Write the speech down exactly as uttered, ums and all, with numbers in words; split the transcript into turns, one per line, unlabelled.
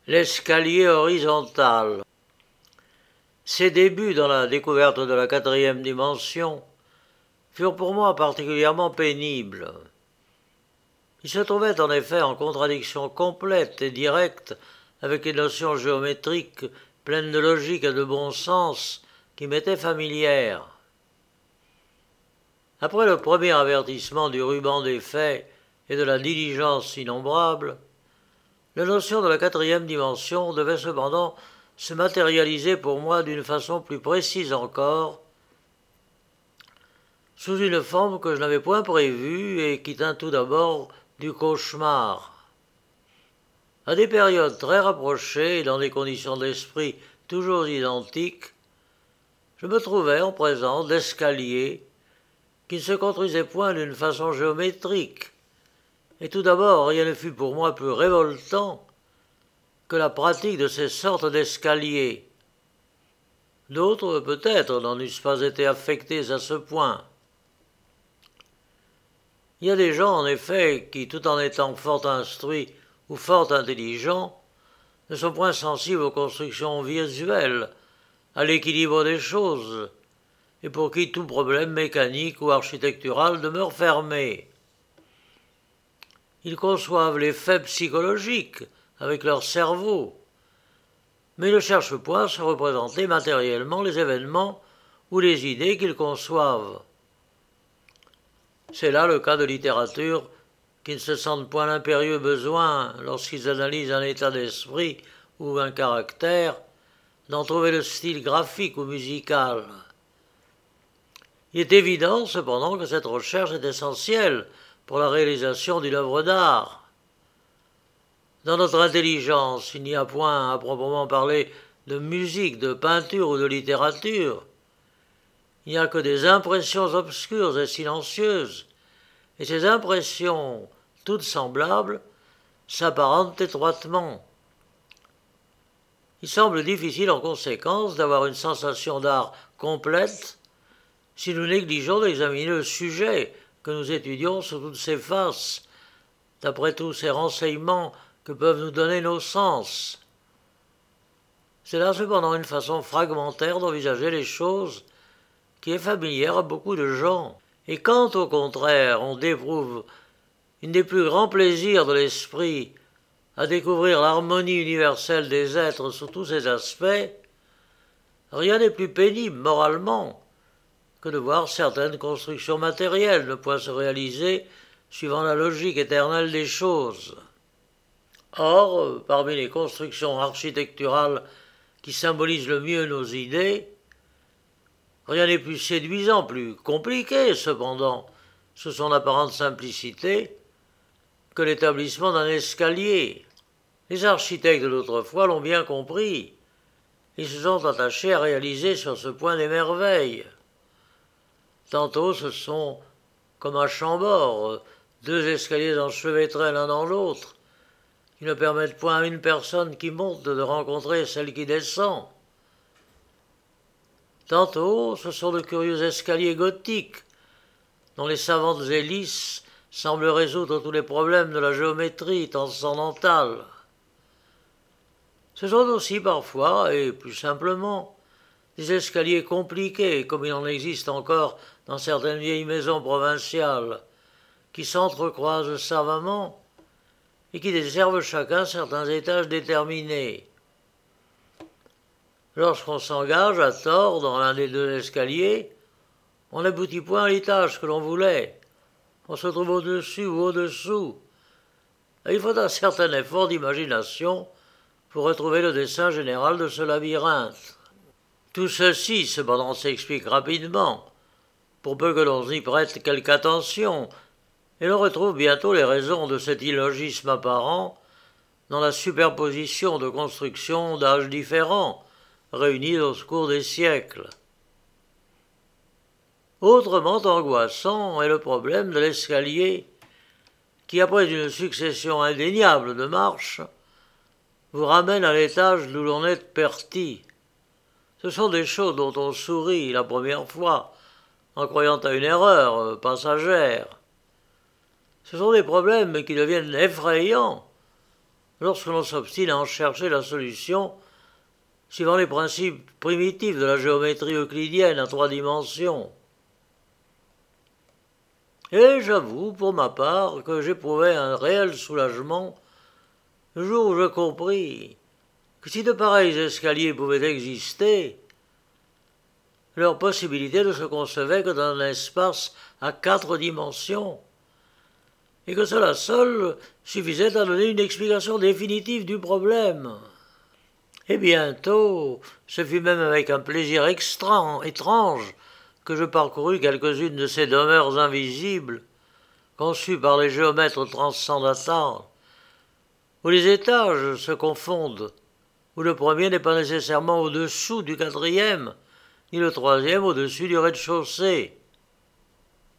L'escalier horizontal. Ses débuts dans la découverte de la quatrième dimension furent pour moi particulièrement pénibles. Il se trouvait en effet en contradiction complète et directe avec les notions géométriques pleines de logique et de bon sens qui m'étaient familières. Après le premier avertissement du ruban des faits et de la diligence innombrable, la notion de la quatrième dimension devait cependant se matérialiser pour moi d'une façon plus précise encore, sous une forme que je n'avais point prévue et qui tint tout d'abord du cauchemar. À des périodes très rapprochées et dans des conditions d'esprit toujours identiques, je me trouvais en présence d'escaliers qui ne se construisaient point d'une façon géométrique, et tout d'abord rien ne fut pour moi plus révoltant que la pratique de ces sortes d'escaliers. D'autres, peut-être, n'en eussent pas été affectés à ce point. Il y a des gens, en effet, qui, tout en étant fort instruits ou fort intelligents, ne sont point sensibles aux constructions visuelles, à l'équilibre des choses, et pour qui tout problème mécanique ou architectural demeure fermé. Ils conçoivent les faits psychologiques avec leur cerveau, mais ne cherchent point à se représenter matériellement les événements ou les idées qu'ils conçoivent. C'est là le cas de littérature qui ne se sentent point l'impérieux besoin, lorsqu'ils analysent un état d'esprit ou un caractère, d'en trouver le style graphique ou musical. Il est évident cependant que cette recherche est essentielle pour la réalisation d'une œuvre d'art. Dans notre intelligence, il n'y a point à proprement parler de musique, de peinture ou de littérature. Il n'y a que des impressions obscures et silencieuses, et ces impressions, toutes semblables, s'apparentent étroitement. Il semble difficile en conséquence d'avoir une sensation d'art complète si nous négligeons d'examiner le sujet que nous étudions sous toutes ses faces, d'après tous ces renseignements que peuvent nous donner nos sens. C'est là cependant une façon fragmentaire d'envisager les choses qui est familière à beaucoup de gens. Et quand, au contraire, on éprouve une des plus grands plaisirs de l'esprit à découvrir l'harmonie universelle des êtres sous tous ses aspects, rien n'est plus pénible moralement que de voir certaines constructions matérielles ne point se réaliser suivant la logique éternelle des choses. Or, parmi les constructions architecturales qui symbolisent le mieux nos idées, rien n'est plus séduisant, plus compliqué cependant, sous son apparente simplicité, que l'établissement d'un escalier. Les architectes de l'autrefois l'ont bien compris. Ils se sont attachés à réaliser sur ce point des merveilles. Tantôt ce sont, comme à Chambord, deux escaliers enchevêtrés l'un dans l'autre, qui ne permettent point à une personne qui monte de rencontrer celle qui descend. Tantôt, ce sont de curieux escaliers gothiques, dont les savantes hélices semblent résoudre tous les problèmes de la géométrie transcendantale. Ce sont aussi parfois, et plus simplement, des escaliers compliqués, comme il en existe encore dans certaines vieilles maisons provinciales, qui s'entrecroisent savamment et qui desservent chacun certains étages déterminés. Lorsqu'on s'engage à tort dans l'un des deux escaliers, on n'aboutit point à l'étage que l'on voulait. On se trouve au-dessus ou au-dessous. Et il faut un certain effort d'imagination pour retrouver le dessin général de ce labyrinthe. Tout ceci, cependant, s'explique rapidement, pour peu que l'on y prête quelque attention, et l'on retrouve bientôt les raisons de cet illogisme apparent dans la superposition de constructions d'âges différents, réunies au cours des siècles. Autrement angoissant est le problème de l'escalier, qui, après une succession indéniable de marches, vous ramène à l'étage d'où l'on est parti. Ce sont des choses dont on sourit la première fois, en croyant à une erreur passagère. Ce sont des problèmes qui deviennent effrayants lorsque l'on s'obstine à en chercher la solution suivant les principes primitifs de la géométrie euclidienne à trois dimensions. Et j'avoue, pour ma part, que j'éprouvais un réel soulagement le jour où je compris que si de pareils escaliers pouvaient exister, leur possibilité ne se concevait que dans un espace à quatre dimensions, et que cela seul suffisait à donner une explication définitive du problème. Et bientôt, ce fut même avec un plaisir extra, étrange que je parcourus quelques-unes de ces demeures invisibles, conçues par les géomètres transcendantales, où les étages se confondent, où le premier n'est pas nécessairement au-dessous du quatrième, ni le troisième au-dessus du rez-de-chaussée,